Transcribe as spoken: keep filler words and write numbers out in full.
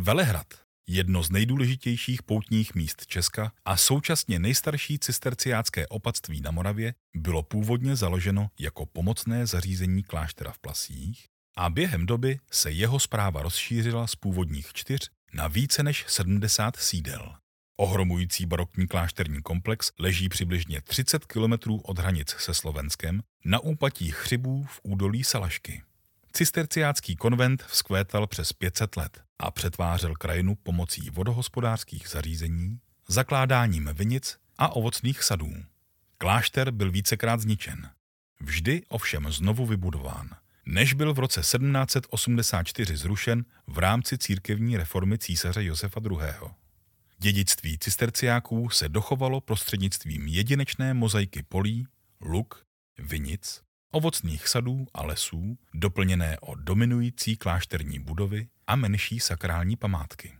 Velehrad, jedno z nejdůležitějších poutních míst Česka a současně nejstarší cisterciácké opatství na Moravě, bylo původně založeno jako pomocné zařízení kláštera v Plasích a během doby se jeho správa rozšířila z původních čtyř na více než sedmdesát sídel. Ohromující barokní klášterní komplex leží přibližně třicet kilometrů od hranic se Slovenskem na úpatí Chřibů v údolí Salašky. Cisterciácký konvent vzkvétal přes pět set let a přetvářel krajinu pomocí vodohospodářských zařízení, zakládáním vinic a ovocných sadů. Klášter byl vícekrát zničen. Vždy ovšem znovu vybudován, než byl v roce sedmnáct set osmdesát čtyři zrušen v rámci církevní reformy císaře Josefa druhého. Dědictví cisterciáků se dochovalo prostřednictvím jedinečné mozaiky polí, luk, vinic, ovocných sadů a lesů, doplněné o dominující klášterní budovy a menší sakrální památky.